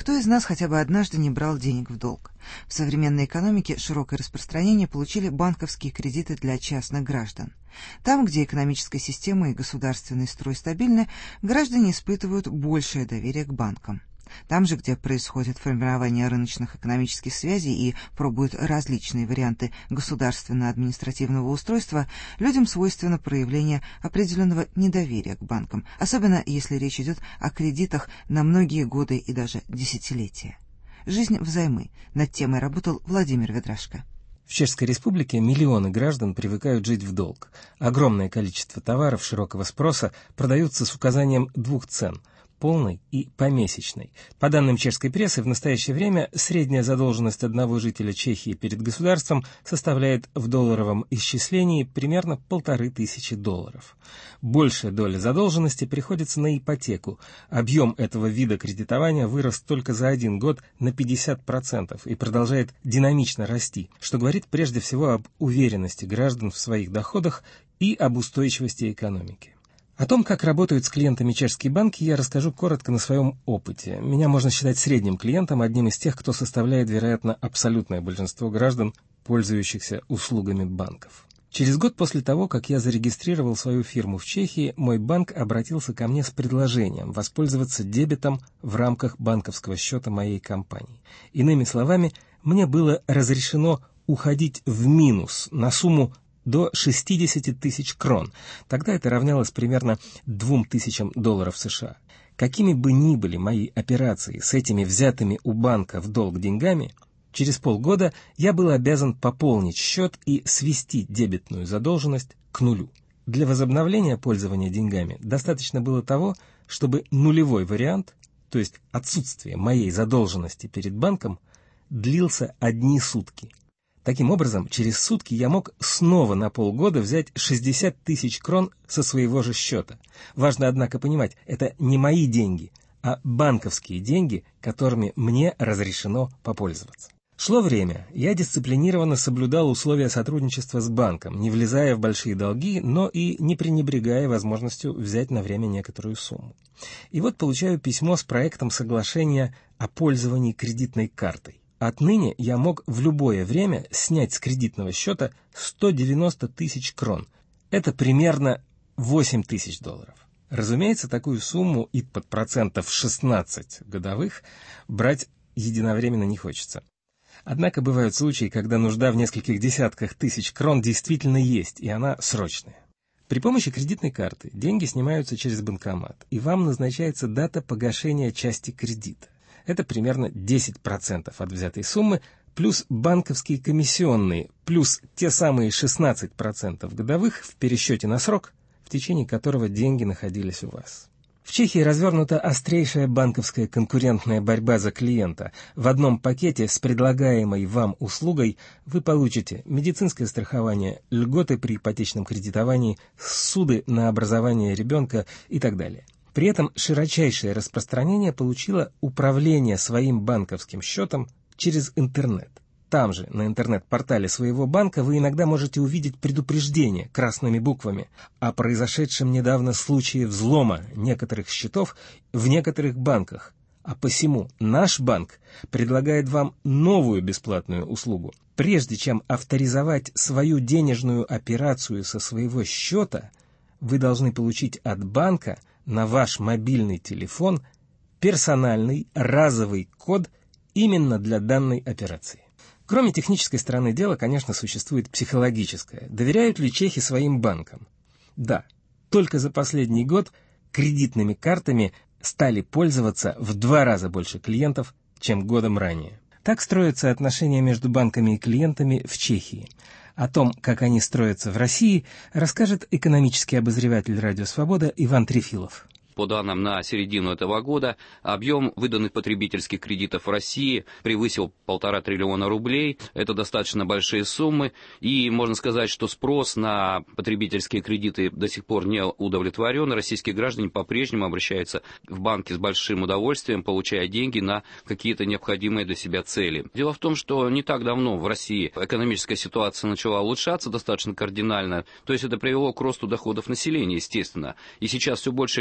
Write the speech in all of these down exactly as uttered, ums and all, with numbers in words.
Кто из нас хотя бы однажды не брал денег в долг? В современной экономике широкое распространение получили банковские кредиты для частных граждан. Там, где экономическая система и государственный строй стабильны, граждане испытывают большее доверие к банкам. Там же, где происходит формирование рыночных экономических связей и пробуют различные варианты государственно-административного устройства, людям свойственно проявление определенного недоверия к банкам, особенно если речь идет о кредитах на многие годы и даже десятилетия. «Жизнь взаймы». Над темой работал Владимир Ведрашко. В Чешской Республике миллионы граждан привыкают жить в долг. Огромное количество товаров широкого спроса продаются с указанием двух цен – полной и помесячной. По данным чешской прессы, в настоящее время средняя задолженность одного жителя Чехии перед государством составляет в долларовом исчислении примерно полторы тысячи долларов. Большая доля задолженности приходится на ипотеку. Объем этого вида кредитования вырос только за один год на пятьдесят процентов и продолжает динамично расти, что говорит прежде всего об уверенности граждан в своих доходах и об устойчивости экономики. О том, как работают с клиентами чешские банки, я расскажу коротко на своем опыте. Меня можно считать средним клиентом, одним из тех, кто составляет, вероятно, абсолютное большинство граждан, пользующихся услугами банков. Через год после того, как я зарегистрировал свою фирму в Чехии, мой банк обратился ко мне с предложением воспользоваться дебетом в рамках банковского счета моей компании. Иными словами, мне было разрешено уходить в минус на сумму до шестьдесят тысяч крон. Тогда это равнялось примерно двум тысячам долларов США. Какими бы ни были мои операции с этими взятыми у банка в долг деньгами, через полгода я был обязан пополнить счет и свести дебетную задолженность к нулю. Для возобновления пользования деньгами достаточно было того, чтобы нулевой вариант, то есть отсутствие моей задолженности перед банком, длился одни сутки. Таким образом, через сутки я мог снова на полгода взять шестьдесят тысяч крон со своего же счета. Важно, однако, понимать, это не мои деньги, а банковские деньги, которыми мне разрешено попользоваться. Шло время, я дисциплинированно соблюдал условия сотрудничества с банком, не влезая в большие долги, но и не пренебрегая возможностью взять на время некоторую сумму. И вот получаю письмо с проектом соглашения о пользовании кредитной картой. Отныне я мог в любое время снять с кредитного счета сто девяносто тысяч крон. Это примерно восемь тысяч долларов. Разумеется, такую сумму и под процентов шестнадцать годовых брать единовременно не хочется. Однако бывают случаи, когда нужда в нескольких десятках тысяч крон действительно есть, и она срочная. При помощи кредитной карты деньги снимаются через банкомат, и вам назначается дата погашения части кредита. Это примерно десять процентов от взятой суммы, плюс банковские комиссионные, плюс те самые шестнадцать процентов годовых в пересчете на срок, в течение которого деньги находились у вас. В Чехии развернута острейшая банковская конкурентная борьба за клиента. В одном пакете с предлагаемой вам услугой вы получите медицинское страхование, льготы при ипотечном кредитовании, суды на образование ребенка и так далее. При этом широчайшее распространение получило управление своим банковским счетом через интернет. Там же, на интернет-портале своего банка, вы иногда можете увидеть предупреждение красными буквами о произошедшем недавно случае взлома некоторых счетов в некоторых банках. А посему наш банк предлагает вам новую бесплатную услугу. Прежде чем авторизовать свою денежную операцию со своего счета, вы должны получить от банка на ваш мобильный телефон персональный разовый код именно для данной операции. Кроме технической стороны дела, конечно, существует психологическая. Доверяют ли чехи своим банкам? Да, только за последний год кредитными картами стали пользоваться в два раза больше клиентов, чем годом ранее. Так строятся отношения между банками и клиентами в Чехии. О том, как они строятся в России, расскажет экономический обозреватель «Радио Свобода» Иван Трефилов. По данным на середину этого года, объем выданных потребительских кредитов в России превысил полтора триллиона рублей. Это достаточно большие суммы. И можно сказать, что спрос на потребительские кредиты до сих пор не удовлетворен. Российские граждане по-прежнему обращаются в банки с большим удовольствием, получая деньги на какие-то необходимые для себя цели. Дело в том, что не так давно в России экономическая ситуация начала улучшаться достаточно кардинально. То есть это привело к росту доходов населения, естественно. И сейчас все больше людей располагают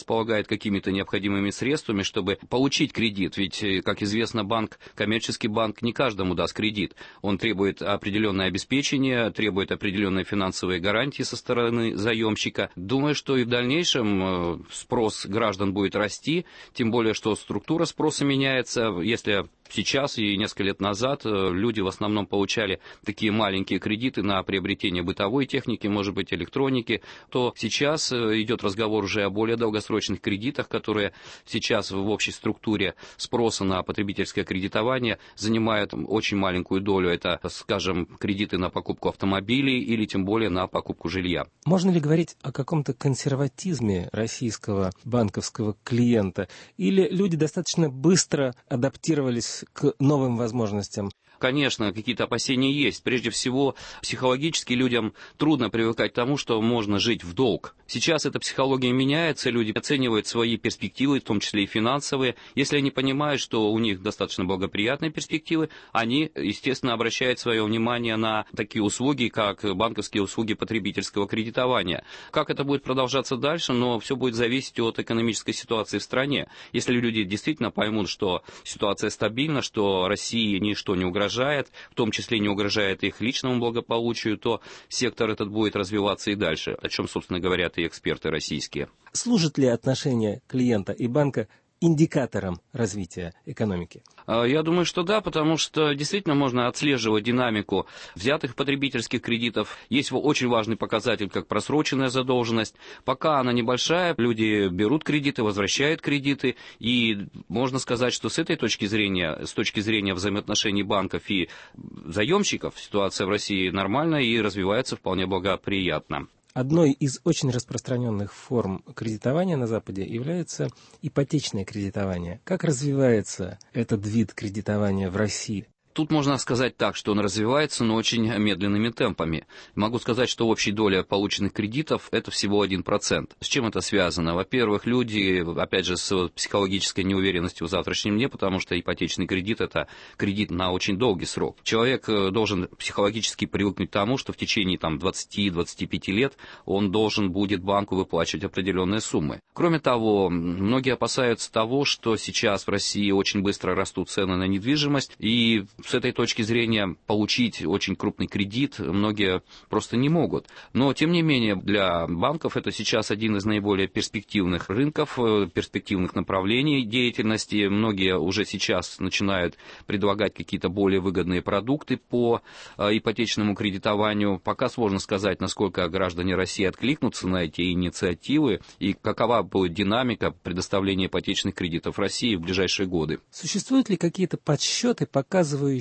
располагает какими-то необходимыми средствами, чтобы получить кредит. Ведь, как известно, банк, коммерческий банк не каждому даст кредит. Он требует определенное обеспечение, требует определенные финансовые гарантии со стороны заемщика. Думаю, что и в дальнейшем спрос граждан будет расти, тем более, что структура спроса меняется. Если сейчас и несколько лет назад люди в основном получали такие маленькие кредиты на приобретение бытовой техники, может быть, электроники, то сейчас идет разговор уже о более долгосрочных кредитах, которые сейчас в общей структуре спроса на потребительское кредитование занимают очень маленькую долю. Это, скажем, кредиты на покупку автомобилей или тем более на покупку жилья. Можно ли говорить о каком-то консерватизме российского банковского клиента? Или люди достаточно быстро адаптировались к новым возможностям? Конечно, какие-то опасения есть. Прежде всего, психологически людям трудно привыкать к тому, что можно жить в долг. Сейчас эта психология меняется, люди оценивают свои перспективы, в том числе и финансовые. Если они понимают, что у них достаточно благоприятные перспективы, они, естественно, обращают свое внимание на такие услуги, как банковские услуги потребительского кредитования. Как это будет продолжаться дальше, но все будет зависеть от экономической ситуации в стране. Если люди действительно поймут, что ситуация стабильна, что России ничто не угрожает, в том числе не угрожает их личному благополучию, то сектор этот будет развиваться и дальше, о чем, собственно, говорят и эксперты российские. Служит ли отношение клиента и банка индикатором развития экономики? Я думаю, что да, потому что действительно можно отслеживать динамику взятых потребительских кредитов. Есть очень важный показатель, как просроченная задолженность. Пока она небольшая, люди берут кредиты, возвращают кредиты. И можно сказать, что с этой точки зрения, с точки зрения взаимоотношений банков и заемщиков, ситуация в России нормальная и развивается вполне благоприятно. Одной из очень распространенных форм кредитования на Западе является ипотечное кредитование. Как развивается этот вид кредитования в России? Тут можно сказать так, что он развивается, но очень медленными темпами. Могу сказать, что общая доля полученных кредитов – это всего один процент. С чем это связано? Во-первых, люди, опять же, с психологической неуверенностью в завтрашнем дне, потому что ипотечный кредит – это кредит на очень долгий срок. Человек должен психологически привыкнуть к тому, что в течение там, двадцати-двадцати пяти лет он должен будет банку выплачивать определенные суммы. Кроме того, многие опасаются того, что сейчас в России очень быстро растут цены на недвижимость, и с этой точки зрения получить очень крупный кредит многие просто не могут. Но, тем не менее, для банков это сейчас один из наиболее перспективных рынков, перспективных направлений деятельности. Многие уже сейчас начинают предлагать какие-то более выгодные продукты по ипотечному кредитованию. Пока сложно сказать, насколько граждане России откликнутся на эти инициативы и какова будет динамика предоставления ипотечных кредитов в России в ближайшие годы. Существуют ли какие-то подсчеты, показывающие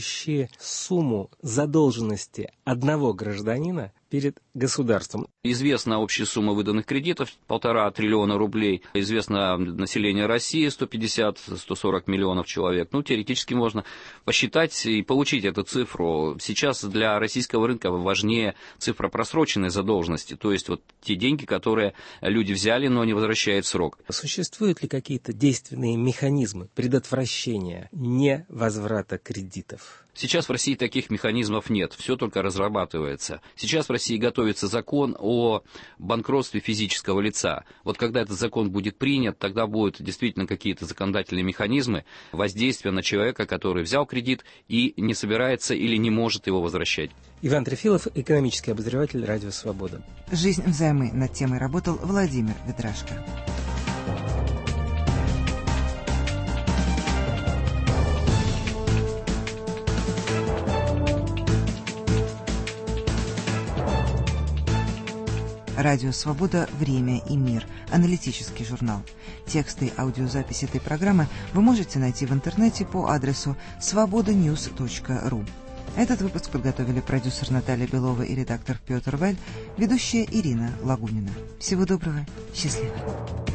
сумму задолженности одного гражданина перед государством? Известна общая сумма выданных кредитов – полтора триллиона рублей. Известно население России – сто пятьдесят - сто сорок миллионов человек. Ну, теоретически можно посчитать и получить эту цифру. Сейчас для российского рынка важнее цифра просроченной задолженности, то есть вот те деньги, которые люди взяли, но не возвращают в срок. Существуют ли какие-то действенные механизмы предотвращения невозврата кредитов? Сейчас в России таких механизмов нет, все только разрабатывается. Сейчас в России готовится закон о банкротстве физического лица. Вот когда этот закон будет принят, тогда будут действительно какие-то законодательные механизмы воздействия на человека, который взял кредит и не собирается или не может его возвращать. Иван Трефилов, экономический обозреватель «Радио Свобода». «Жизнь взаймы» над темой работал Владимир Ведрашко. Радио «Свобода. Время и мир». Аналитический журнал. Тексты и аудиозапись этой программы вы можете найти в интернете по адресу свобода ньюс точка ру. Этот выпуск подготовили продюсер Наталья Белова и редактор Петр Вэль, ведущая Ирина Лагунина. Всего доброго, счастливо.